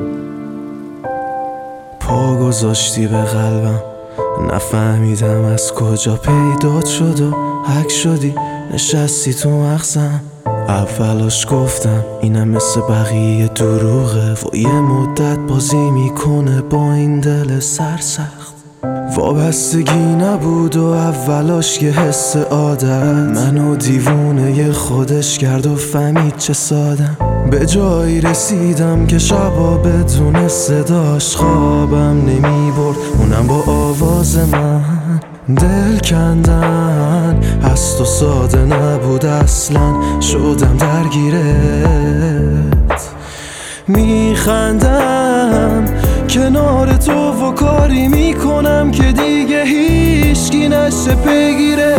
پا گذاشتی به قلبم، نفهمیدم از کجا پیدات شد و حک شدی نشستی تو مغزم. اولاش گفتم اینم مثل بقیه دروغه و یه مدت بازی میکنه با این دل سرسخت. وابستگی نبود و اولاش یه حس عادت منو دیوونه خودش کرد و فهمید چه سادم. به جایی رسیدم که شبا بدون صداش خوابم نمی برد، اونم با آواز من. دل کندن از تو ساده نبود اصلا، شدم درگیرت. میخندم کنار تو و کاری میکنم که دیگه هیچکی نشه پیگیرت.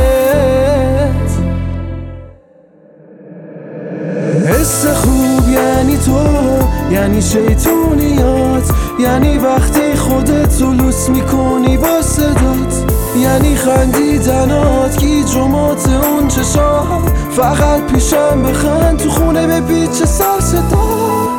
حس خوب یعنی تو، یعنی شیطونیات، یعنی وقتی خودت رو لوس میکنی با صدات، یعنی خندیدنات گیج و مات اون چشا. فقط پیشم بخند تو خونه به پیچ سر صدا.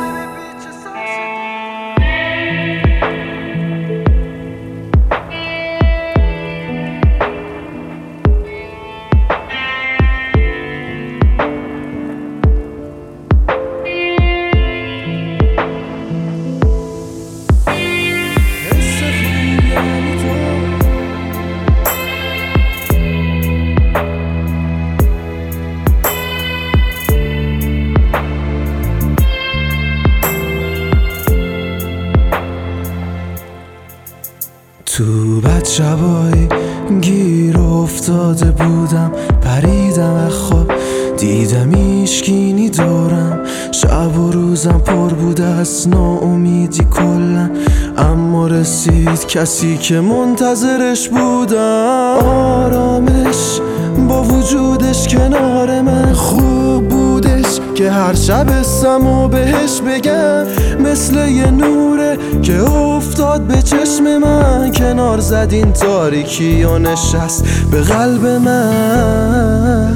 تو بد شبایی گیر افتاده بودم، پریدم از خواب دیدم ایشگینی دورم. شب و روزم پر بود از ناامیدی کلن، اما رسید کسی که منتظرش بودم. آرامش با وجودش کنار من، خوب بودش که هر شب اسمو بهش بگم. مثل یه نوره که افتاد به چشم من، کنار زد این تاریکی و نشست به قلب من.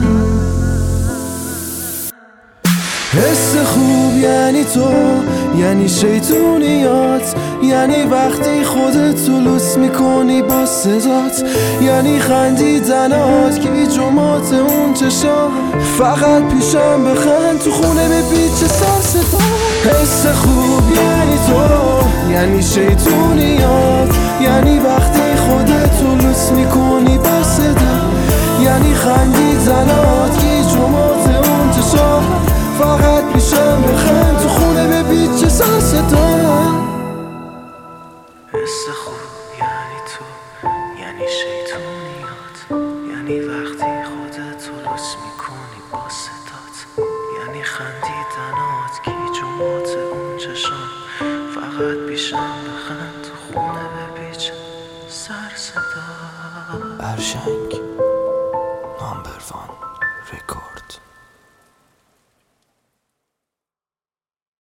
حس خوب یعنی تو، یعنی شیطونیات، یعنی وقتی خودت رو لوس میکنی با صدات، یعنی خندیدنات گیج و مات اون چشا. فقط پیشم بخند تو خونه به پیچ سر صدا. حس خوب یعنی تو، یعنی شیطونیات، یعنی وقتی خودت رو لوس میکنی با صدات، یعنی خندیدنات گیج و مات اون چشا. فقط پیشم بخند تو خونه به پیچ سر صدا. حس خوب یعنی تو، یعنی شیطونیات، یعنی وقتی خودت رو لوس میکنی با صدات، یعنی خندیدنات گیج و مات اون چشام. فقط پیشم بخند تو خونه به پیچ سر صدا. برشنگ نامبر 1 رکورد.